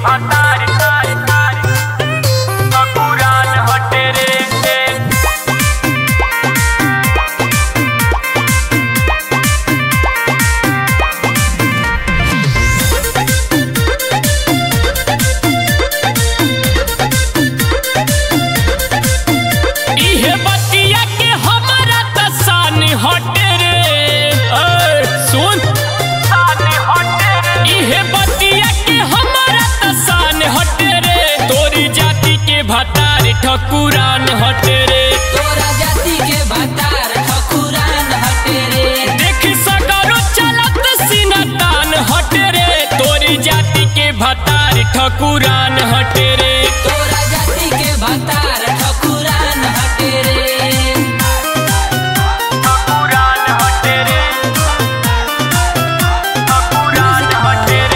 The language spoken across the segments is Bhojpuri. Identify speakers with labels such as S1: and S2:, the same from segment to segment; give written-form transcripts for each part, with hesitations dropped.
S1: भतार ठकुरान हटे रे। इहे बतिया के हमारा तसान हटे रे। सुन इहे बतिया के हमारा तसान हटे रे। तोरी जाति के भतार ठकुरान हटे रे।
S2: तोरा जाति के भतार ठकुरान हटे रे।
S1: देख सगरो चलत सिनतान हटे रे। तोरी जाति के भतार ठकुरान हटे रे।
S2: तोरा जाति के भतार ठकुरान हटे रे।
S1: ठकुरान हटे रे। ठकुरान हटे रे।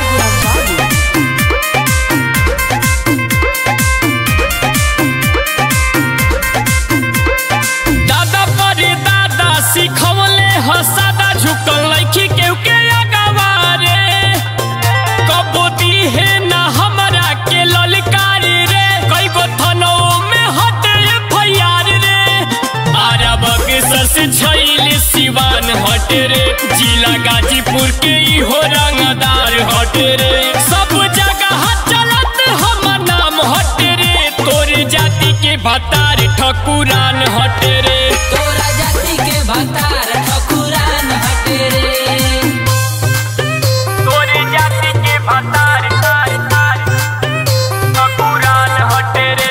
S1: दादा पर दादा सिखवले हसादा झुकल लइकी केहू के अगवारे। कबो दीहे ना हमरा के ललकारी रे। कई गो थनों में हटे फैयार रे। आराबग सस छैल सिवान हटे रे। जिला गाजीपुर के इहो रंगदार हटे रे। सब जगह चलत हमर नाम हटे रे। तोरे जाति के भतार ठकुरान हटे रे।
S2: तोरा जाति के भतार ठकुरान हटे रे।
S1: तोरे जाति के भतार ठकुरान हटे रे।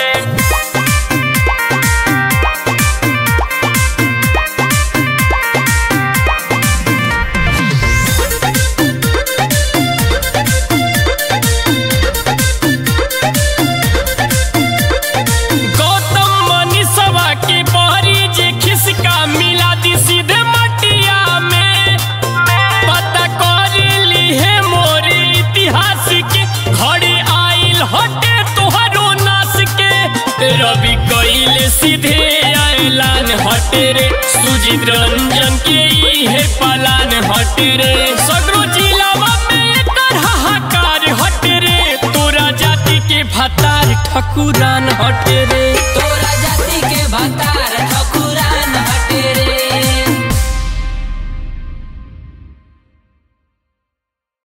S1: गौतम मनीषवा के बहरी जे खिसका मिला दी सीधे मटिया में। पता कर लीहे मोरे इतिहास के। घड़ी आइल हटे तोहरो नास के। रवि कइल सीधे ऐलान हटे रे। सुजीत रंजन के इहे पलान हटे रे। सगरो जिलावा में एकर हाहाकार हटे रे। तोरा जाति के भतार ठकुरान हटे रे।
S2: तोरा जाति के भतार ठकुरान हटे रे।